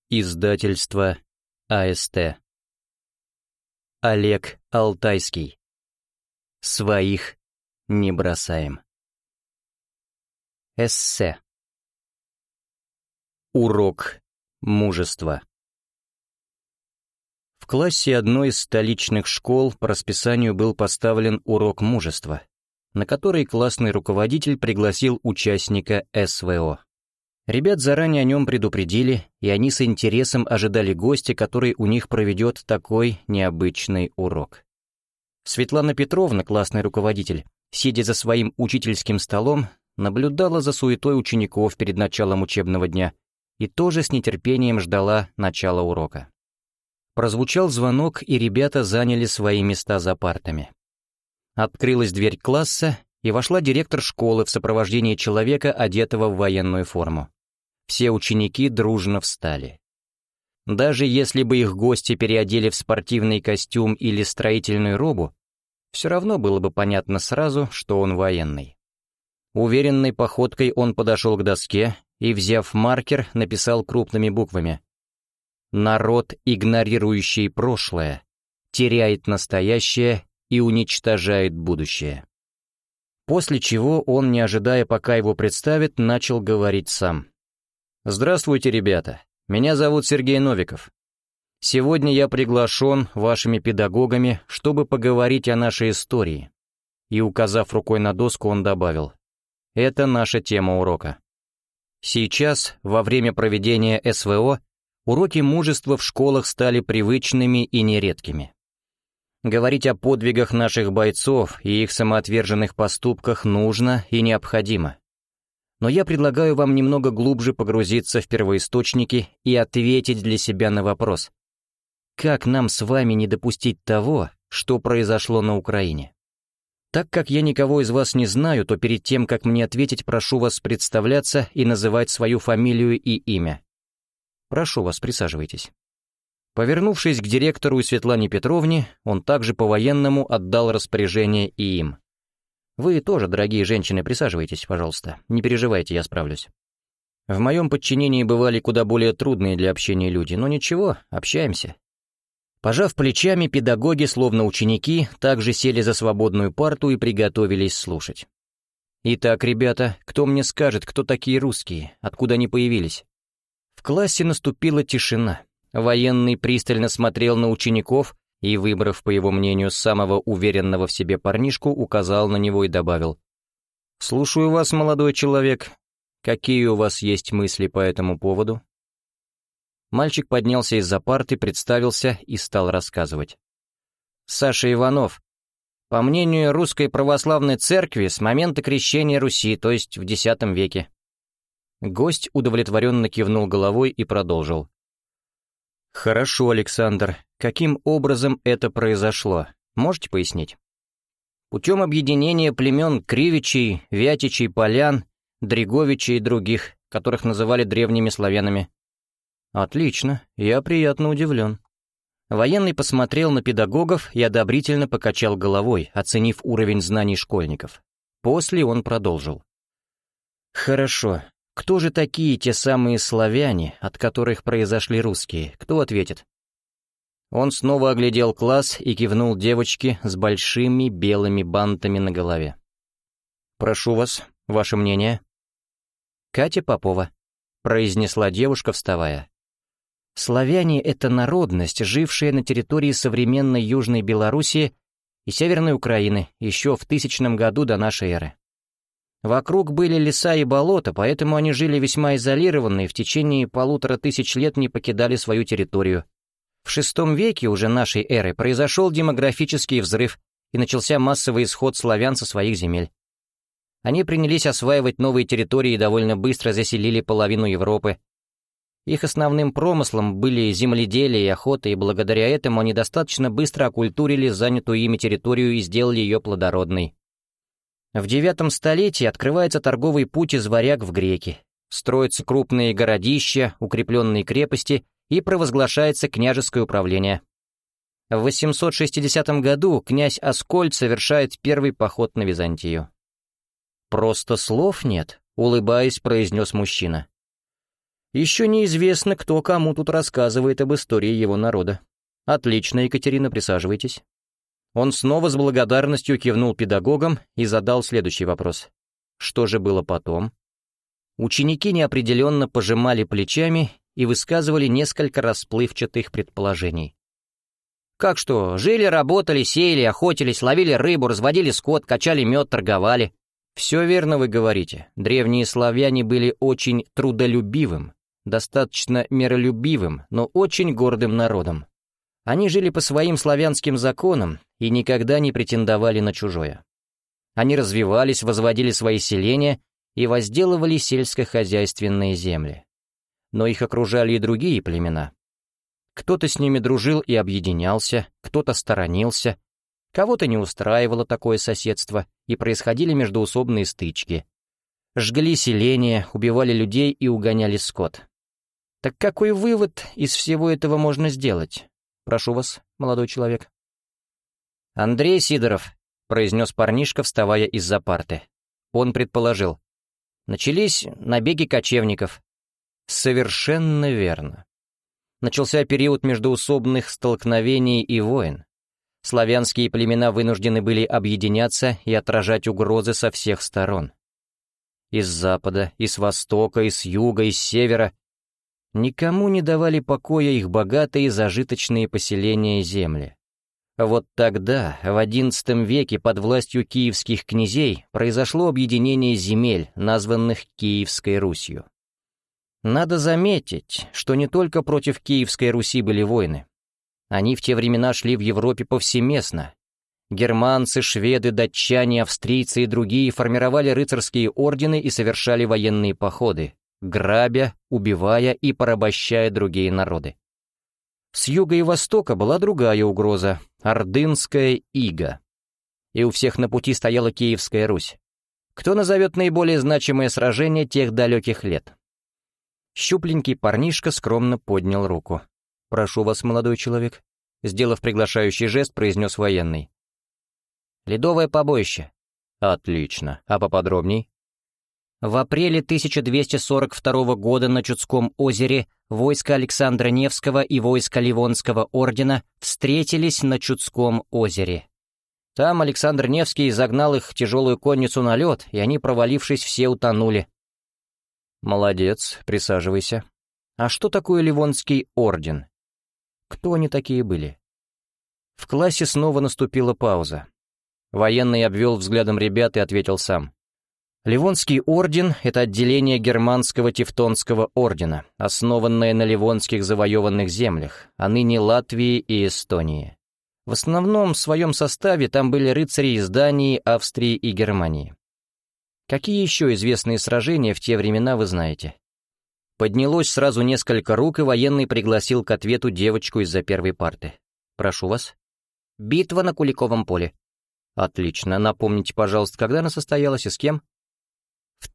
Издательство АСТ. Олег Алтайский. Своих не бросаем. Эссе. Урок мужества. В классе одной из столичных школ по расписанию был поставлен урок мужества, на который классный руководитель пригласил участника СВО. Ребят заранее о нем предупредили, и они с интересом ожидали гостя, который у них проведет такой необычный урок. Светлана Петровна, классный руководитель, сидя за своим учительским столом, наблюдала за суетой учеников перед началом учебного дня и тоже с нетерпением ждала начала урока. Прозвучал звонок, и ребята заняли свои места за партами. Открылась дверь класса, и вошла директор школы в сопровождении человека, одетого в военную форму. Все ученики дружно встали. Даже если бы их гости переодели в спортивный костюм или строительную робу, все равно было бы понятно сразу, что он военный. Уверенной походкой он подошел к доске и, взяв маркер, написал крупными буквами: «Народ, игнорирующий прошлое, теряет настоящее и уничтожает будущее». После чего он, не ожидая, пока его представят, начал говорить сам. «Здравствуйте, ребята. Меня зовут Сергей Новиков. Сегодня я приглашен вашими педагогами, чтобы поговорить о нашей истории». И, указав рукой на доску, он добавил: «Это наша тема урока». Сейчас, во время проведения СВО, уроки мужества в школах стали привычными и нередкими. Говорить о подвигах наших бойцов и их самоотверженных поступках нужно и необходимо. Но я предлагаю вам немного глубже погрузиться в первоисточники и ответить для себя на вопрос: как нам с вами не допустить того, что произошло на Украине? Так как я никого из вас не знаю, то перед тем, как мне ответить, прошу вас представляться и называть свою фамилию и имя. Прошу вас, присаживайтесь. Повернувшись к директору и Светлане Петровне, он также по-военному отдал распоряжение и им. Вы тоже, дорогие женщины, присаживайтесь, пожалуйста. Не переживайте, я справлюсь. В моем подчинении бывали куда более трудные для общения люди, но ничего, общаемся. Пожав плечами, педагоги, словно ученики, также сели за свободную парту и приготовились слушать. Итак, ребята, кто мне скажет, кто такие русские, откуда они появились? В классе наступила тишина. Военный пристально смотрел на учеников и, выбрав, по его мнению, самого уверенного в себе парнишку, указал на него и добавил: «Слушаю вас, молодой человек. Какие у вас есть мысли по этому поводу?» Мальчик поднялся из-за парты, представился и стал рассказывать. «Саша Иванов. По мнению Русской Православной Церкви, с момента крещения Руси, то есть в X веке». Гость удовлетворенно кивнул головой и продолжил. «Хорошо, Александр. Каким образом это произошло? Можете пояснить?» «Путем объединения племен Кривичей, Вятичей, Полян, Дреговичей и других, которых называли древними славянами». «Отлично, я приятно удивлен». Военный посмотрел на педагогов и одобрительно покачал головой, оценив уровень знаний школьников. После он продолжил. «Хорошо. Кто же такие те самые славяне, от которых произошли русские? Кто ответит?» Он снова оглядел класс и кивнул девочке с большими белыми бантами на голове. «Прошу вас, ваше мнение?» «Катя Попова», — произнесла девушка, вставая. «Славяне — это народность, жившая на территории современной Южной Белоруссии и Северной Украины еще в 1000 году до нашей эры. Вокруг были леса и болота, поэтому они жили весьма изолированно и в течение 1500 лет не покидали свою территорию. В VI веке уже нашей эры произошел демографический взрыв и начался массовый исход славян со своих земель. Они принялись осваивать новые территории и довольно быстро заселили половину Европы. Их основным промыслом были земледелие и охота, и благодаря этому они достаточно быстро окультурили занятую ими территорию и сделали ее плодородной. В IX столетии открывается торговый путь из варяг в греки, строятся крупные городища, укрепленные крепости и провозглашается княжеское управление. В 860 году князь Аскольд совершает первый поход на Византию. «Просто слов нет», — улыбаясь, произнес мужчина. Еще неизвестно, кто кому тут рассказывает об истории его народа. Отлично, Екатерина, присаживайтесь. Он снова с благодарностью кивнул педагогам и задал следующий вопрос. Что же было потом? Ученики неопределенно пожимали плечами и высказывали несколько расплывчатых предположений. Как что, жили, работали, сеяли, охотились, ловили рыбу, разводили скот, качали мед, торговали. Все верно вы говорите. Древние славяне были очень трудолюбивым, достаточно миролюбивым, но очень гордым народом. Они жили по своим славянским законам и никогда не претендовали на чужое. Они развивались, возводили свои селения и возделывали сельскохозяйственные земли. Но их окружали и другие племена. Кто-то с ними дружил и объединялся, кто-то сторонился, кого-то не устраивало такое соседство, и происходили междоусобные стычки. Жгли селения, убивали людей и угоняли скот. Так какой вывод из всего этого можно сделать? Прошу вас, молодой человек. «Андрей Сидоров», — произнес парнишка, вставая из-за парты. Он предположил. Начались набеги кочевников. Совершенно верно. Начался период междоусобных столкновений и войн. Славянские племена вынуждены были объединяться и отражать угрозы со всех сторон. Из запада, из востока, из юга, из севера. Никому не давали покоя их богатые зажиточные поселения и земли. Вот тогда, в XI веке, под властью киевских князей, произошло объединение земель, названных Киевской Русью. Надо заметить, что не только против Киевской Руси были войны. Они в те времена шли в Европе повсеместно. Германцы, шведы, датчане, австрийцы и другие формировали рыцарские ордены и совершали военные походы, грабя, убивая и порабощая другие народы. С юга и востока была другая угроза — ордынская ига. И у всех на пути стояла Киевская Русь. Кто назовет наиболее значимое сражение тех далеких лет? Щупленький парнишка скромно поднял руку. «Прошу вас, молодой человек», — сделав приглашающий жест, произнес военный. «Ледовое побоище». «Отлично. А поподробней?» В апреле 1242 года на Чудском озере войско Александра Невского и войско Ливонского ордена встретились на Чудском озере. Там Александр Невский загнал их тяжелую конницу на лед, и они, провалившись, все утонули. «Молодец, присаживайся. А что такое Ливонский орден? Кто они такие были?» В классе снова наступила пауза. Военный обвел взглядом ребят и ответил сам. Ливонский орден — это отделение германского Тевтонского ордена, основанное на ливонских завоеванных землях, а ныне Латвии и Эстонии. В основном в своем составе там были рыцари из Дании, Австрии и Германии. Какие еще известные сражения в те времена вы знаете? Поднялось сразу несколько рук, и военный пригласил к ответу девочку из-за первой парты. «Прошу вас». «Битва на Куликовом поле». «Отлично. Напомните, пожалуйста, когда она состоялась и с кем?» В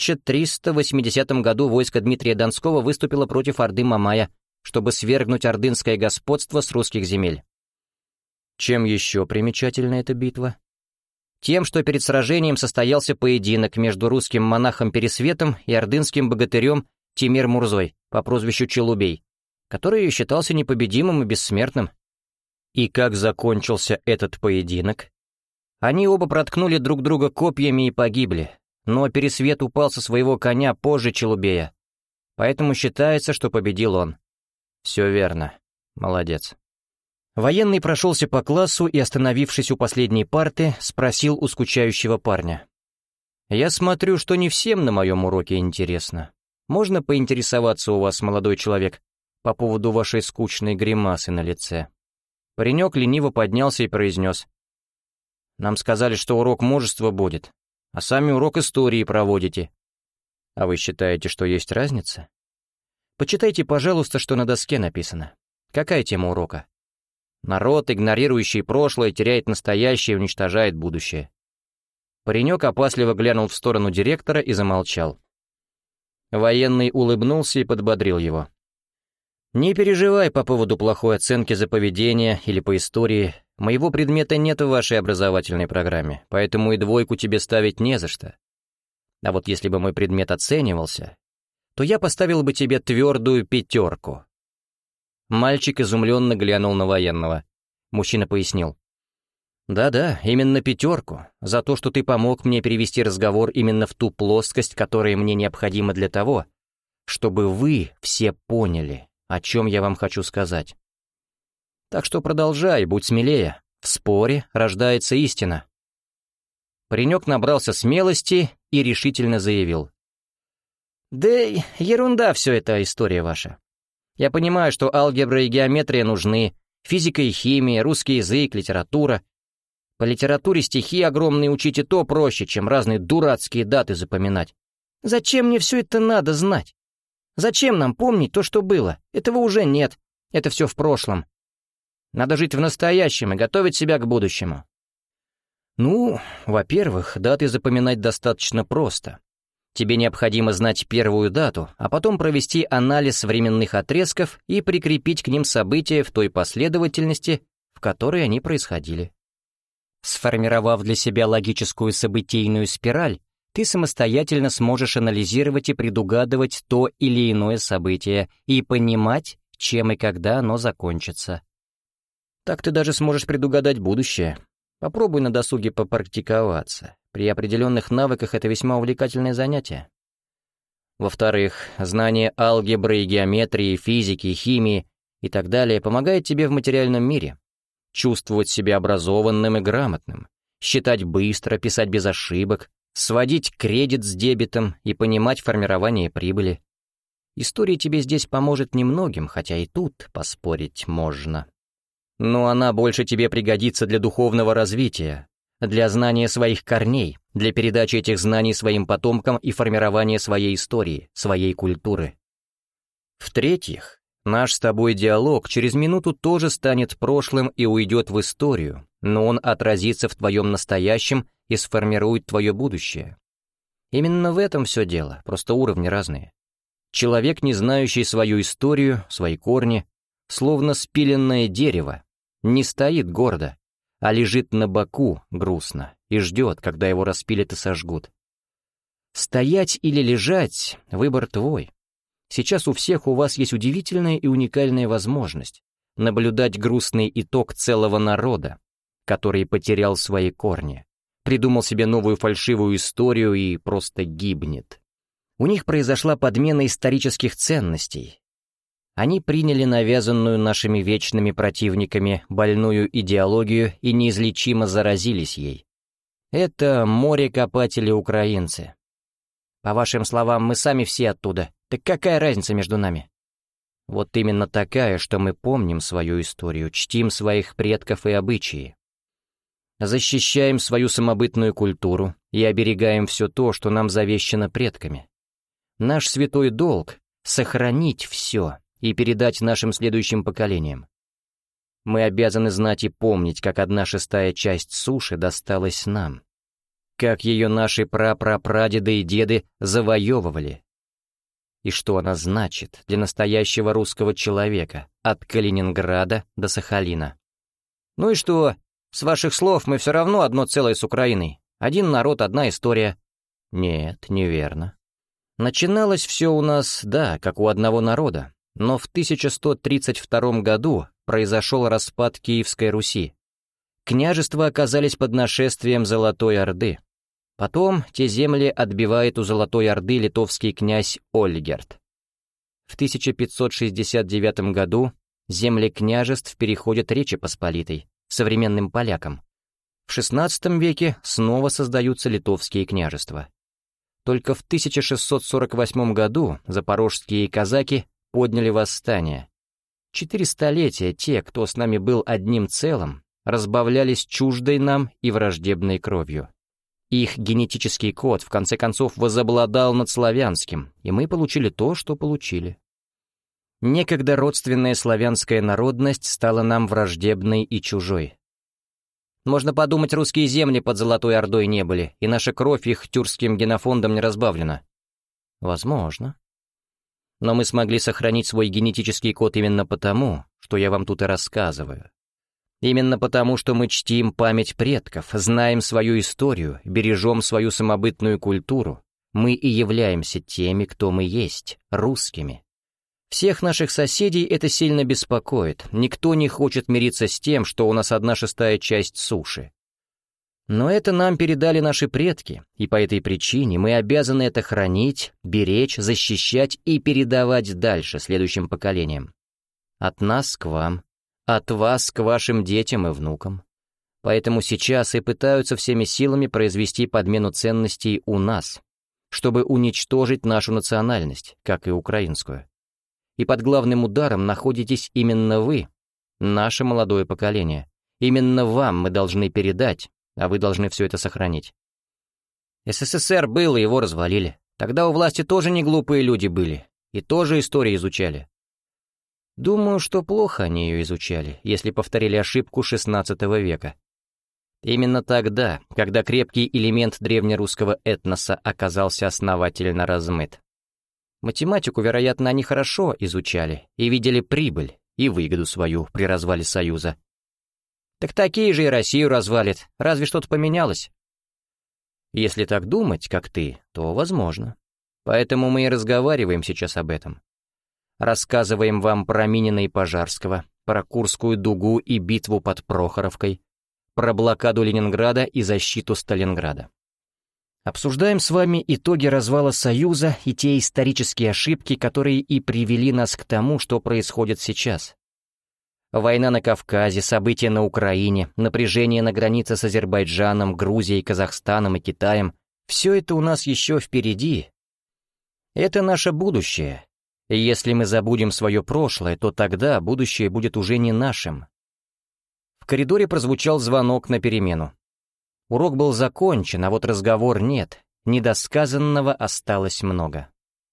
1380 году войско Дмитрия Донского выступило против Орды Мамая, чтобы свергнуть ордынское господство с русских земель. Чем еще примечательна эта битва? Тем, что перед сражением состоялся поединок между русским монахом Пересветом и ордынским богатырем Тимир-Мурзой по прозвищу Челубей, который считался непобедимым и бессмертным. И как закончился этот поединок? Они оба проткнули друг друга копьями и погибли, но Пересвет упал со своего коня позже Челубея, поэтому считается, что победил он. Все верно. Молодец. Военный прошелся по классу и, остановившись у последней парты, спросил у скучающего парня. «Я смотрю, что не всем на моем уроке интересно. Можно поинтересоваться у вас, молодой человек, по поводу вашей скучной гримасы на лице?» Паренек лениво поднялся и произнес. «Нам сказали, что урок мужества будет, а сами урок истории проводите. А вы считаете, что есть разница? Почитайте, пожалуйста, что на доске написано. Какая тема урока? Народ, игнорирующий прошлое, теряет настоящее и уничтожает будущее». Паренек опасливо глянул в сторону директора и замолчал. Военный улыбнулся и подбодрил его. «Не переживай по поводу плохой оценки за поведение или по истории. Моего предмета нет в вашей образовательной программе, поэтому и двойку тебе ставить не за что. А вот если бы мой предмет оценивался, то я поставил бы тебе твердую 5. Мальчик изумленно глянул на военного. Мужчина пояснил. «Да-да, именно 5, за то, что ты помог мне перевести разговор именно в ту плоскость, которая мне необходима для того, чтобы вы все поняли, о чем я вам хочу сказать. Так что продолжай, будь смелее, в споре рождается истина». Паренек набрался смелости и решительно заявил. «Да ерунда все это, история ваша. Я понимаю, что алгебра и геометрия нужны, физика и химия, русский язык, литература. По литературе стихи огромные учить и то проще, чем разные дурацкие даты запоминать. Зачем мне все это надо знать? Зачем нам помнить то, что было? Этого уже нет, это все в прошлом. Надо жить в настоящем и готовить себя к будущему». Ну, во-первых, даты запоминать достаточно просто. Тебе необходимо знать первую дату, а потом провести анализ временных отрезков и прикрепить к ним события в той последовательности, в которой они происходили. Сформировав для себя логическую событийную спираль, ты самостоятельно сможешь анализировать и предугадывать то или иное событие и понимать, чем и когда оно закончится. Так ты даже сможешь предугадать будущее. Попробуй на досуге попрактиковаться. При определенных навыках это весьма увлекательное занятие. Во-вторых, знание алгебры и геометрии, физики, химии и так далее помогает тебе в материальном мире. Чувствовать себя образованным и грамотным, считать быстро, писать без ошибок, сводить кредит с дебетом и понимать формирование прибыли. История тебе здесь поможет немногим, хотя и тут поспорить можно. Но она больше тебе пригодится для духовного развития, для знания своих корней, для передачи этих знаний своим потомкам и формирования своей истории, своей культуры. В-третьих, наш с тобой диалог через минуту тоже станет прошлым и уйдет в историю, но он отразится в твоем настоящем и сформирует твое будущее. Именно в этом все дело, просто уровни разные. Человек, не знающий свою историю, свои корни, словно спиленное дерево, не стоит гордо, а лежит на боку грустно и ждет, когда его распилят и сожгут. Стоять или лежать — выбор твой. Сейчас у всех у вас есть удивительная и уникальная возможность наблюдать грустный итог целого народа, который потерял свои корни, придумал себе новую фальшивую историю и просто гибнет. У них произошла подмена исторических ценностей. Они приняли навязанную нашими вечными противниками больную идеологию и неизлечимо заразились ей. Это морекопатели-украинцы. По вашим словам, мы сами все оттуда. Так какая разница между нами? Вот именно такая, что мы помним свою историю, чтим своих предков и обычаи. Защищаем свою самобытную культуру и оберегаем все то, что нам завещано предками. Наш святой долг — сохранить все и передать нашим следующим поколениям. Мы обязаны знать и помнить, как 1/6 часть суши досталась нам, как ее наши прапрапрадеды и деды завоевывали, и что она значит для настоящего русского человека от Калининграда до Сахалина. Ну и что, с ваших слов мы все равно одно целое с Украиной, один народ, одна история. Нет, неверно. Начиналось все у нас, да, как у одного народа, но в 1132 году произошел распад Киевской Руси. Княжества оказались под нашествием Золотой Орды. Потом те земли отбивает у Золотой Орды литовский князь Ольгерд. В 1569 году земли княжеств переходят Речи Посполитой, современным полякам. В XVI веке снова создаются литовские княжества. Только в 1648 году запорожские казаки подняли восстание. 4 столетия те, кто с нами был одним целым, разбавлялись чуждой нам и враждебной кровью. Их генетический код в конце концов возобладал над славянским, и мы получили то, что получили. Некогда родственная славянская народность стала нам враждебной и чужой. Можно подумать, русские земли под Золотой Ордой не были, и наша кровь их тюркским генофондом не разбавлена. Возможно. Но мы смогли сохранить свой генетический код именно потому, что я вам тут и рассказываю. Именно потому, что мы чтим память предков, знаем свою историю, бережем свою самобытную культуру, Мы и являемся теми, кто мы есть, русскими. Всех наших соседей это сильно беспокоит, никто не хочет мириться с тем, что у нас 1/6 часть суши. Но это нам передали наши предки, и по этой причине мы обязаны это хранить, беречь, защищать и передавать дальше следующим поколениям. От нас к вам, от вас к вашим детям и внукам. Поэтому сейчас и пытаются всеми силами произвести подмену ценностей у нас, чтобы уничтожить нашу национальность, как и украинскую. И под главным ударом находитесь именно вы, наше молодое поколение. Именно вам мы должны передать, а вы должны все это сохранить. СССР был, и его развалили. Тогда у власти тоже не глупые люди были, и тоже историю изучали. Думаю, что плохо они ее изучали, если повторили ошибку XVI века. Именно тогда, когда крепкий элемент древнерусского этноса оказался основательно размыт. Математику, вероятно, они хорошо изучали и видели прибыль и выгоду свою при развале Союза. Так такие же и Россию развалит, разве что-то поменялось? Если так думать, как ты, то возможно. Поэтому мы и разговариваем сейчас об этом. Рассказываем вам про Минина и Пожарского, про Курскую дугу и битву под Прохоровкой, про блокаду Ленинграда и защиту Сталинграда. Обсуждаем с вами итоги развала Союза и те исторические ошибки, которые и привели нас к тому, что происходит сейчас. Война на Кавказе, события на Украине, напряжение на границе с Азербайджаном, Грузией, Казахстаном и Китаем — все это у нас еще впереди. Это наше будущее. И если мы забудем свое прошлое, то тогда будущее будет уже не нашим. В коридоре прозвучал звонок на перемену. Урок был закончен, а вот разговор нет, недосказанного осталось много.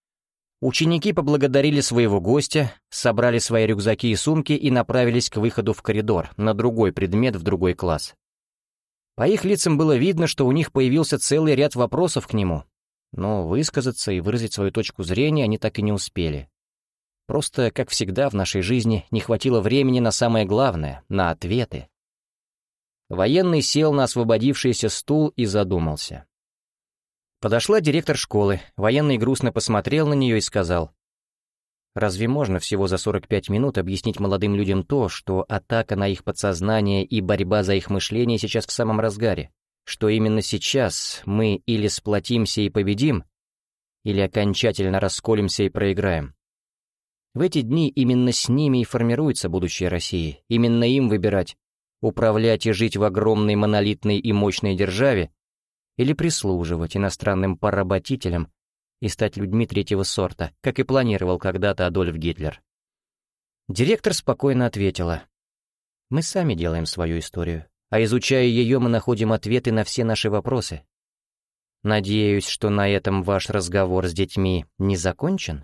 Ученики поблагодарили своего гостя, собрали свои рюкзаки и сумки и направились к выходу в коридор, на другой предмет в другой класс. По их лицам было видно, что у них появился целый ряд вопросов к нему, но высказаться и выразить свою точку зрения они так и не успели. Просто, как всегда в нашей жизни, не хватило времени на самое главное — на ответы. Военный сел на освободившийся стул и задумался. Подошла директор школы, военный грустно посмотрел на нее и сказал: «Разве можно всего за 45 минут объяснить молодым людям то, что атака на их подсознание и борьба за их мышление сейчас в самом разгаре? Что именно сейчас мы или сплотимся и победим, или окончательно расколемся и проиграем? В эти дни именно с ними и формируется будущее России, именно им выбирать, управлять и жить в огромной монолитной и мощной державе, или прислуживать иностранным поработителям и стать людьми третьего сорта, как и планировал когда-то Адольф Гитлер». Директор спокойно ответила: «Мы сами делаем свою историю, а изучая ее, мы находим ответы на все наши вопросы. Надеюсь, что на этом ваш разговор с детьми не закончен?»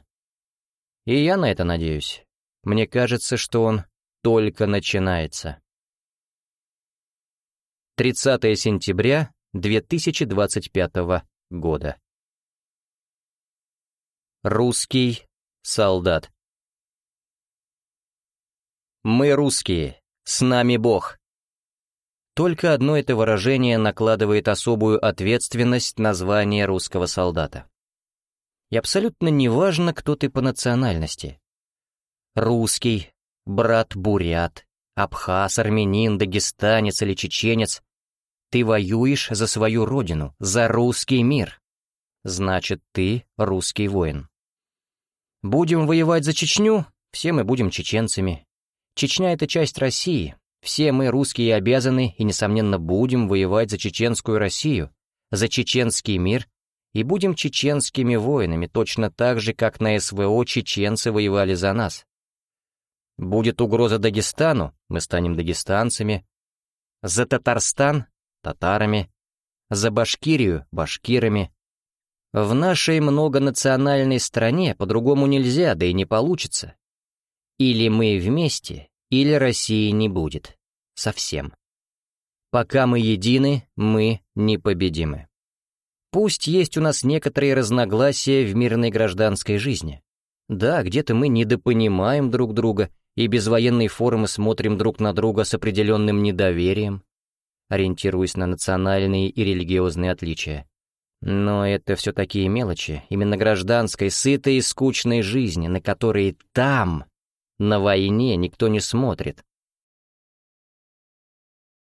«И я на это надеюсь. Мне кажется, что он только начинается». 30 сентября 2025 года. Русский солдат. Мы русские, с нами Бог. Только одно это выражение накладывает особую ответственность на звание русского солдата. И абсолютно неважно, кто ты по национальности. Русский, брат-бурят, абхаз, армянин, дагестанец или чеченец. Ты воюешь за свою родину, за русский мир. Значит, ты русский воин. Будем воевать за Чечню, все мы будем чеченцами. Чечня — это часть России. Все мы, русские, обязаны и, несомненно, будем воевать за чеченскую Россию, за чеченский мир, и будем чеченскими воинами, точно так же, как на СВО чеченцы воевали за нас. Будет угроза Дагестану, мы станем дагестанцами, за Татарстан — татарами, за Башкирию — башкирами. В нашей многонациональной стране по-другому нельзя, да и не получится. Или мы вместе, или России не будет. Совсем. Пока мы едины, мы непобедимы. Пусть есть у нас некоторые разногласия в мирной гражданской жизни. Да, где-то мы недопонимаем друг друга и без военной формы смотрим друг на друга с определенным недоверием, ориентируясь на национальные и религиозные отличия. Но это все такие мелочи, именно гражданской, сытой и скучной жизни, на которые там, на войне, никто не смотрит.